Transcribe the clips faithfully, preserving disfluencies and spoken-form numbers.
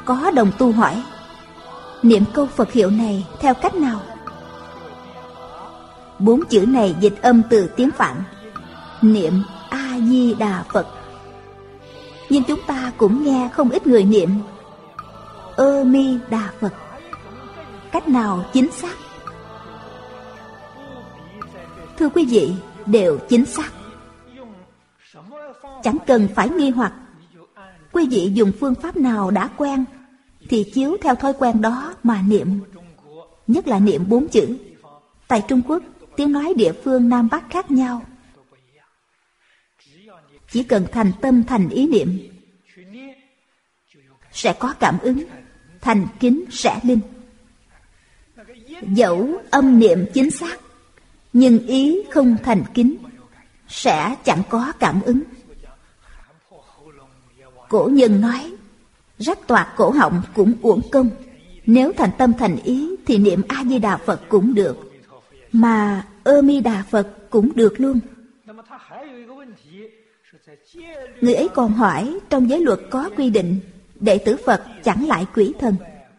Có đồng tu hỏi: niệm câu Phật hiệu này theo cách nào? Bốn chữ này dịch âm từ tiếng Phạn: niệm A Di Đà Phật. Nhưng chúng ta cũng nghe không ít người niệm Ơ Mi Đà Phật. Cách nào chính xác? Thưa quý vị, đều chính xác. Chẳng cần phải nghi hoặc. Quý vị dùng phương pháp nào đã quen thì chiếu theo thói quen đó mà niệm. Nhất là niệm bốn chữ. Tại Trung Quốc, tiếng nói địa phương Nam Bắc khác nhau. Chỉ cần thành tâm thành ý niệm sẽ có cảm ứng, thành kính sẽ linh. Dẫu âm niệm chính xác, nhưng ý không thành kính sẽ chẳng có cảm ứng. Cổ nhân nói: rách toạc cổ họng cũng uổng công. Nếu thành tâm thành ý thì niệm A Di Đà Phật cũng được, mà Ơ Mi Đà Phật cũng được luôn. Người ấy còn hỏi, trong giới luật có quy định đệ tử Phật chẳng lại quỷ thần.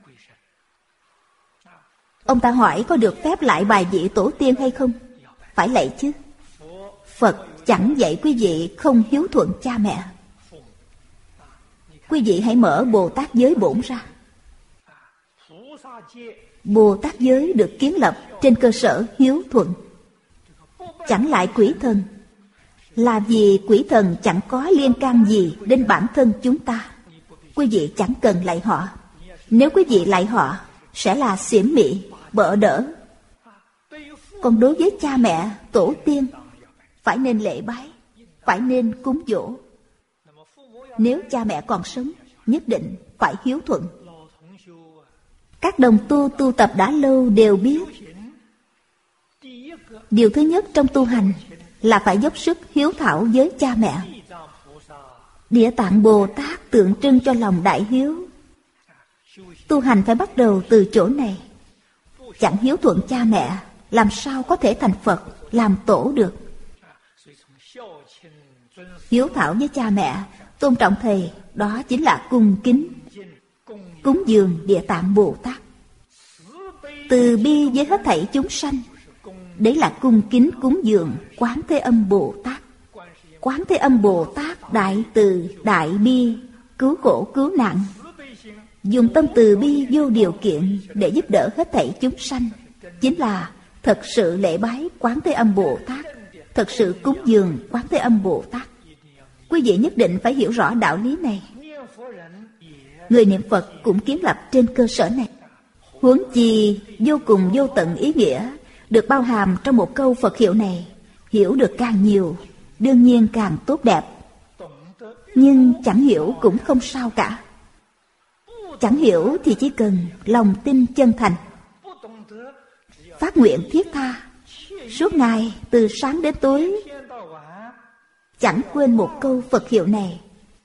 Ông ta hỏi có được phép lại bài vị tổ tiên hay không? Phải lạy chứ. Phật chẳng dạy quý vị không hiếu thuận cha mẹ. Quý vị hãy mở Bồ Tát giới bổn ra. Bồ Tát giới được kiến lập trên cơ sở hiếu thuận. Chẳng lại quỷ thần là vì quỷ thần chẳng có liên can gì đến bản thân chúng ta. Quý vị chẳng cần lạy họ. Nếu quý vị lạy họ sẽ là xiểm mị, bợ đỡ. Còn đối với cha mẹ, tổ tiên phải nên lễ bái, phải nên cúng dỗ. Nếu cha mẹ còn sống, nhất định phải hiếu thuận. Các đồng tu tu tập đã lâu đều biết, điều thứ nhất trong tu hành là phải dốc sức hiếu thảo với cha mẹ. Địa Tạng Bồ Tát tượng trưng cho lòng đại hiếu. Tu hành phải bắt đầu từ chỗ này. Chẳng hiếu thuận cha mẹ, làm sao có thể thành Phật, làm tổ được? Hiếu thảo với cha mẹ, tôn trọng thầy, đó chính là cung kính. Cúng dường Địa Tạng Bồ Tát, từ bi với hết thảy chúng sanh, đấy là cung kính cúng dường Quán Thế Âm Bồ Tát. Quán Thế Âm Bồ Tát đại từ, đại bi, cứu khổ cứu nạn, dùng tâm từ bi vô điều kiện để giúp đỡ hết thảy chúng sanh, chính là thật sự lễ bái Quán Thế Âm Bồ Tát, thật sự cúng dường Quán Thế Âm Bồ Tát. Quý vị nhất định phải hiểu rõ đạo lý này. Người niệm Phật cũng kiến lập trên cơ sở này. Huống chi vô cùng vô tận ý nghĩa được bao hàm trong một câu Phật hiệu này, hiểu được càng nhiều, đương nhiên càng tốt đẹp. Nhưng chẳng hiểu cũng không sao cả. Chẳng hiểu thì chỉ cần lòng tin chân thành, phát nguyện thiết tha, suốt ngày từ sáng đến tối chẳng quên một câu Phật hiệu này,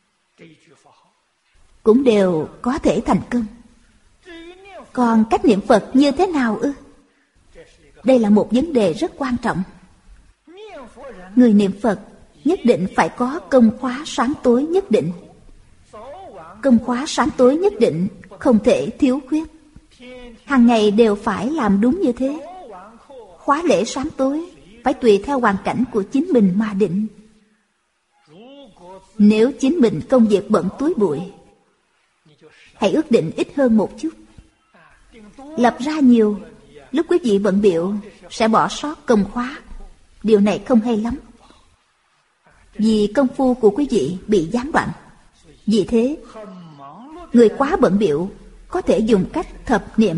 cũng đều có thể thành công. Còn cách niệm Phật như thế nào ư? Đây là một vấn đề rất quan trọng. Người niệm Phật nhất định phải có công khóa sáng tối nhất định. Công khóa sáng tối nhất định không thể thiếu khuyết. Hàng ngày đều phải làm đúng như thế. Khóa lễ sáng tối phải tùy theo hoàn cảnh của chính mình mà định. Nếu chính mình công việc bận túi bụi, hãy ước định ít hơn một chút. Lập ra nhiều, lúc quý vị bận bịu sẽ bỏ sót công khóa. Điều này không hay lắm, vì công phu của quý vị bị gián đoạn. Vì thế, người quá bận bịu có thể dùng cách thập niệm.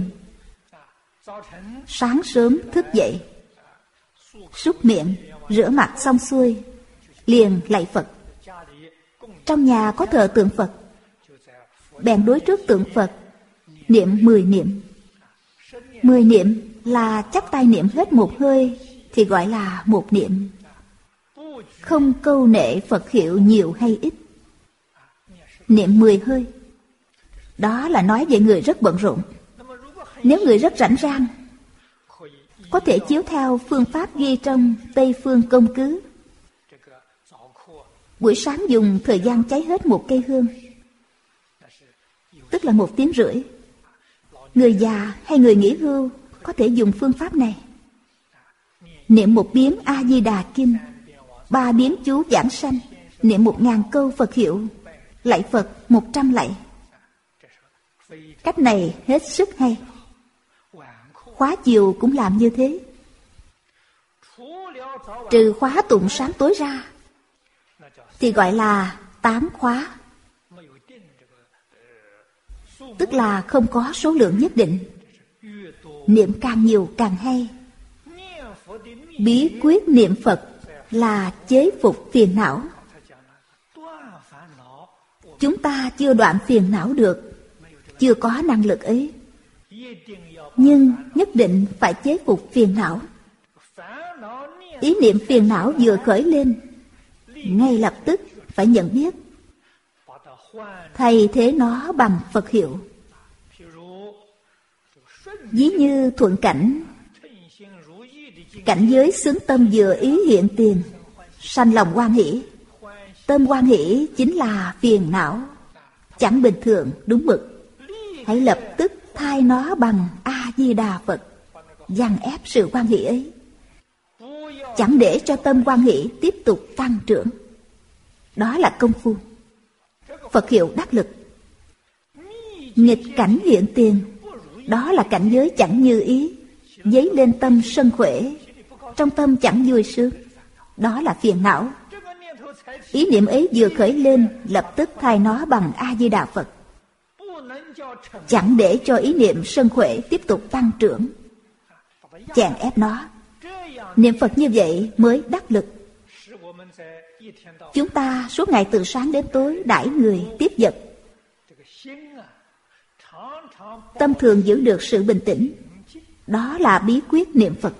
Sáng sớm thức dậy, súc miệng, rửa mặt xong xuôi, liền lạy Phật. Trong nhà có thờ tượng Phật, bèn đối trước tượng Phật niệm mười niệm. Mười niệm là chắp tay niệm hết một hơi thì gọi là một niệm. Không câu nệ Phật hiệu nhiều hay ít. Niệm mười hơi, đó là nói về người rất bận rộn. Nếu người rất rảnh rang, có thể chiếu theo phương pháp ghi trong Tây Phương Công Cứ. Buổi sáng dùng thời gian cháy hết một cây hương. tức là một tiếng rưỡi. Người già hay người nghỉ hưu có thể dùng phương pháp này. Niệm một biến A-di-đà kinh, ba biến chú giảng sanh, niệm một ngàn câu Phật hiệu, lạy Phật một trăm lạy. Cách này hết sức hay. Khóa chiều cũng làm như thế. Trừ khóa tụng sáng tối ra thì gọi là tán khóa, tức là không có số lượng nhất định. Niệm càng nhiều càng hay. Bí quyết niệm Phật là chế phục phiền não. Chúng ta chưa đoạn phiền não được, chưa có năng lực ấy. Nhưng nhất định phải chế phục phiền não. Ý niệm phiền não vừa khởi lên, ngay lập tức phải nhận biết, thay thế nó bằng Phật hiệu. Ví như thuận cảnh, cảnh giới xứng tâm vừa ý hiện tiền, sanh lòng hoan hỷ. Tâm hoan hỷ chính là phiền não, chẳng bình thường đúng mực. Hãy lập tức thay nó bằng A-di-đà Phật, dằn ép sự hoan hỷ ấy, chẳng để cho tâm hoan hỷ tiếp tục tăng trưởng. Đó là công phu. Phật hiệu đắc lực. Nghịch cảnh hiện tiền, đó là cảnh giới chẳng như ý, dấy lên tâm sân khỏe, trong tâm chẳng vui sướng, đó là phiền não. Ý niệm ấy vừa khởi lên, lập tức thay nó bằng A-di-đà Phật, chẳng để cho ý niệm sân khỏe tiếp tục tăng trưởng, chèn ép nó. Niệm Phật như vậy mới đắc lực. Chúng ta suốt ngày từ sáng đến tối đãi người tiếp vật, tâm thường giữ được sự bình tĩnh. Đó là bí quyết niệm Phật.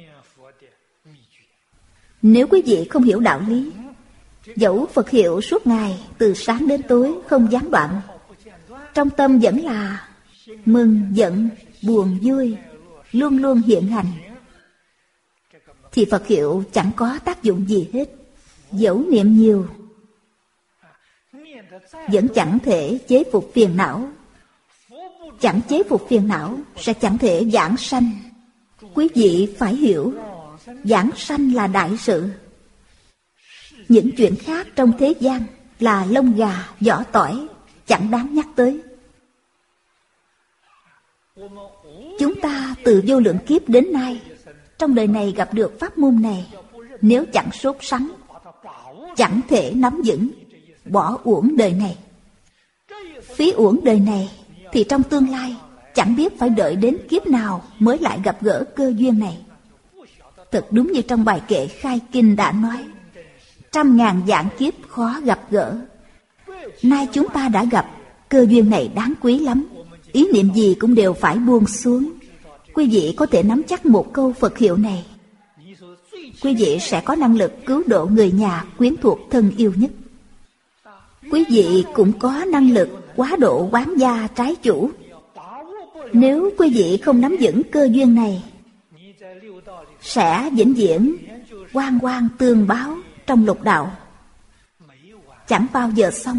Nếu quý vị không hiểu đạo lý, dẫu Phật hiệu suốt ngày từ sáng đến tối không gián đoạn, trong tâm vẫn là mừng, giận, buồn, vui, luôn luôn hiện hành, thì Phật hiệu chẳng có tác dụng gì hết. Dẫu niệm nhiều, vẫn chẳng thể chế phục phiền não. Chẳng chế phục phiền não sẽ chẳng thể giảng sanh. Quý vị phải hiểu, giảng sanh là đại sự. Những chuyện khác trong thế gian là lông gà, vỏ tỏi, chẳng đáng nhắc tới. Chúng ta từ vô lượng kiếp đến nay, trong đời này gặp được pháp môn này, nếu chẳng sốt sắng, chẳng thể nắm vững, bỏ uổng đời này. Phí uổng đời này thì trong tương lai chẳng biết phải đợi đến kiếp nào mới lại gặp gỡ cơ duyên này. Thật đúng như trong bài kệ khai kinh đã nói, trăm ngàn vạn kiếp khó gặp gỡ. Nay chúng ta đã gặp, cơ duyên này đáng quý lắm. Ý niệm gì cũng đều phải buông xuống. Quý vị có thể nắm chắc một câu Phật hiệu này, quý vị sẽ có năng lực cứu độ người nhà quyến thuộc thân yêu nhất. Quý vị cũng có năng lực quá độ quán gia trái chủ. Nếu quý vị không nắm vững cơ duyên này, sẽ vĩnh viễn oan oan tương báo trong lục đạo, chẳng bao giờ xong.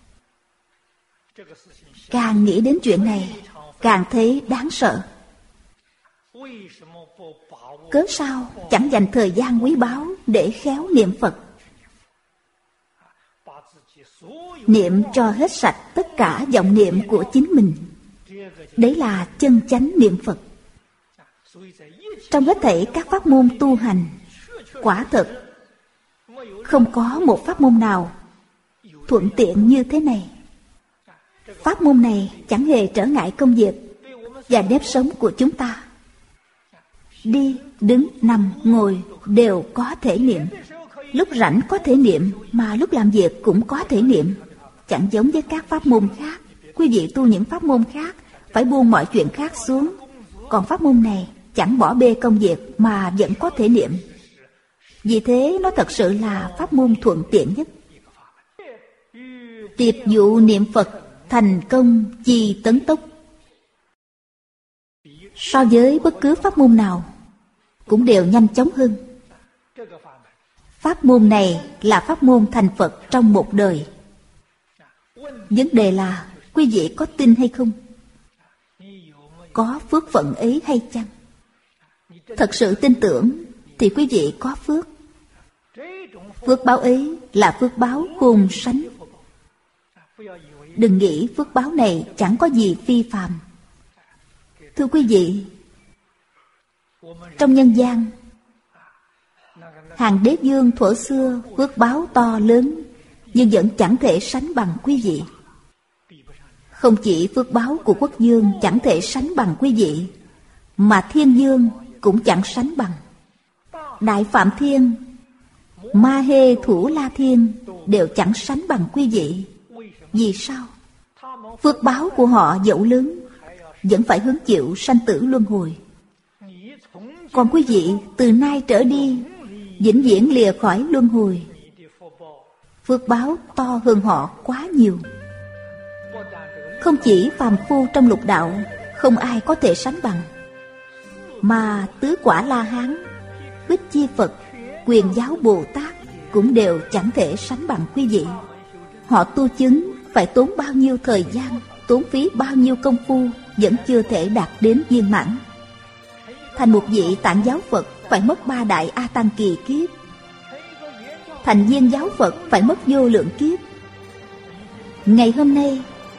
Càng nghĩ đến chuyện này, càng thấy đáng sợ. Cớ sao chẳng dành thời gian quý báu để khéo niệm Phật, niệm cho hết sạch tất cả vọng niệm của chính mình. Đấy là chân chánh niệm Phật. Trong hết thảy các pháp môn tu hành, quả thật không có một pháp môn nào thuận tiện như thế này. Pháp môn này chẳng hề trở ngại công việc và nếp sống của chúng ta. Đi, đứng, nằm, ngồi đều có thể niệm. Lúc rảnh có thể niệm, mà lúc làm việc cũng có thể niệm. Chẳng giống với các pháp môn khác. Quý vị tu những pháp môn khác phải buông mọi chuyện khác xuống. Còn pháp môn này chẳng bỏ bê công việc mà vẫn có thể niệm. Vì thế nó thật sự là pháp môn thuận tiện nhất. Tiệp vụ niệm Phật thành công chi tấn tốc. So với bất cứ pháp môn nào cũng đều nhanh chóng hơn. Pháp môn này là pháp môn thành Phật trong một đời. Vấn đề là Quý vị có tin hay không? Có phước phận ấy hay chăng? Thật sự tin tưởng thì quý vị có phước. Phước báo ấy là phước báo khôn sánh. Đừng nghĩ phước báo này chẳng có gì phi phàm. Thưa quý vị, trong nhân gian, hàng đế vương thuở xưa phước báo to lớn, nhưng vẫn chẳng thể sánh bằng quý vị. Không chỉ phước báo của quốc vương chẳng thể sánh bằng quý vị, mà thiên vương cũng chẳng sánh bằng. Đại Phạm Thiên, Ma Hê Thủ La Thiên đều chẳng sánh bằng quý vị. Vì sao? Phước báo của họ dẫu lớn, vẫn phải hứng chịu sanh tử luân hồi. Còn quý vị từ nay trở đi vĩnh viễn lìa khỏi luân hồi. Phước báo to hơn họ quá nhiều. Không chỉ phàm phu trong lục đạo không ai có thể sánh bằng, mà tứ quả La Hán, Bích Chi Phật, Quyền Giáo Bồ Tát cũng đều chẳng thể sánh bằng quý vị. Họ tu chứng phải tốn bao nhiêu thời gian, tốn phí bao nhiêu công phu, vẫn chưa thể đạt đến viên mãn. Thành một vị Tạng Giáo Phật phải mất ba đại A Tăng kỳ kiếp, thành Viên Giáo Phật phải mất vô lượng kiếp. Ngày hôm nay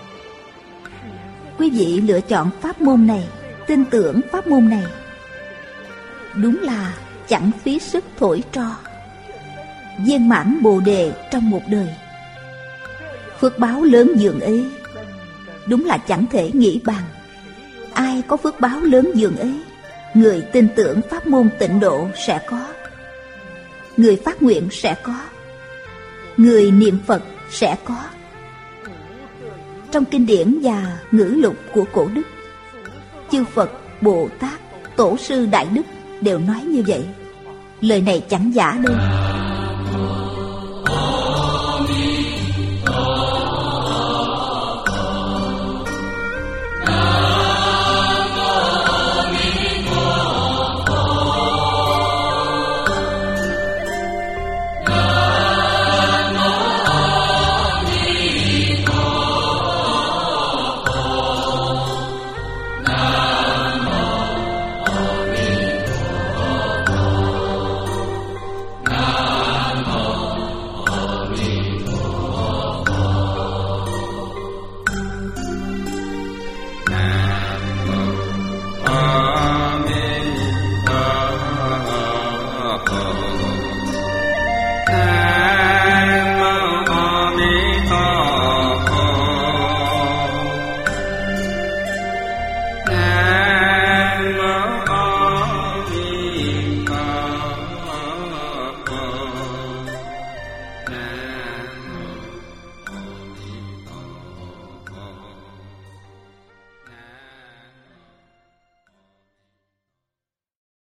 quý vị lựa chọn pháp môn này, tin tưởng pháp môn này, đúng là chẳng phí sức thổi tro, viên mãn Bồ Đề trong một đời. Phước báo lớn dường ấy đúng là chẳng thể nghĩ bàn. Ai có phước báo lớn dường ấy, người tin tưởng pháp môn tịnh độ sẽ có, người phát nguyện sẽ có, người niệm Phật sẽ có. Trong kinh điển và ngữ lục của cổ đức, chư Phật, Bồ Tát, Tổ sư Đại Đức đều nói như vậy. Lời này chẳng giả đâu.